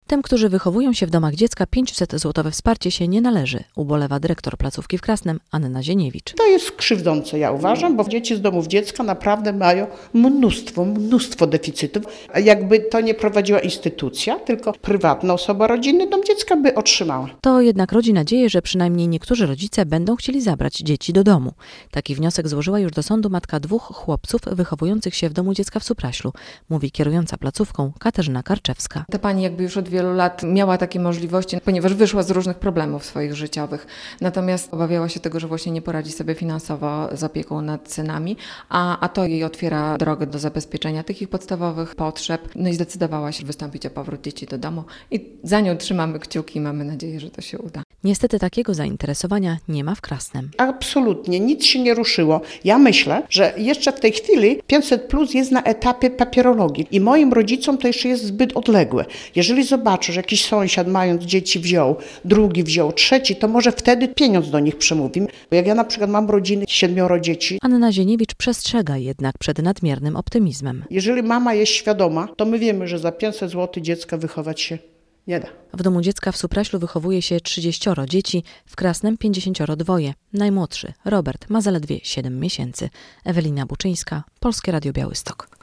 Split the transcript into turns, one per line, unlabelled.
Tym, którzy wychowują się w domach dziecka, 500-złotowe wsparcie się nie należy, ubolewa dyrektor placówki w Krasnem Anna Zieniewicz.
To jest krzywdzące, ja uważam, bo dzieci z domów dziecka naprawdę mają mnóstwo deficytów. Jakby to nie prowadziła instytucja, tylko prywatna osoba, rodzinny dom dziecka by otrzymała.
To jednak rodzi nadzieję, że przynajmniej niektórzy rodzice będą chcieli zabrać dzieci do domu. Taki wniosek złożyła już do sądu matka 2 chłopców wychowujących się w domu dziecka w Supraślu, mówi kierująca placówką Katarzyna Karczewska.
Ta pani jakby już od wielu lat miała takie możliwości, ponieważ wyszła z różnych problemów swoich życiowych. Natomiast obawiała się tego, że właśnie nie poradzi sobie finansowo z opieką nad synami, a to jej otwiera drogę do zabezpieczenia tych ich podstawowych potrzeb. No i zdecydowała się wystąpić o powrót dzieci do domu i za nią trzymamy kciuki i mamy nadzieję, że to się uda.
Niestety takiego zainteresowania nie ma w Krasnem.
Absolutnie, nic się nie ruszyło. Ja myślę, że jeszcze w tej chwili 500+ jest na etapie papierologii i moim rodzicom to jeszcze jest zbyt odległe. Jeżeli zobaczę, że jakiś sąsiad mając dzieci wziął, drugi wziął, trzeci, to może wtedy pieniądz do nich przemówi. Bo jak ja na przykład mam rodziny 7 dzieci.
Anna Zieniewicz przestrzega jednak przed nadmiernym optymizmem.
Jeżeli mama jest świadoma, to my wiemy, że za 500 zł dziecka wychować się nie da.
W domu dziecka w Supraślu wychowuje się 30 dzieci, w Krasnem 52. Najmłodszy, Robert, ma zaledwie 7 miesięcy. Ewelina Buczyńska, Polskie Radio Białystok.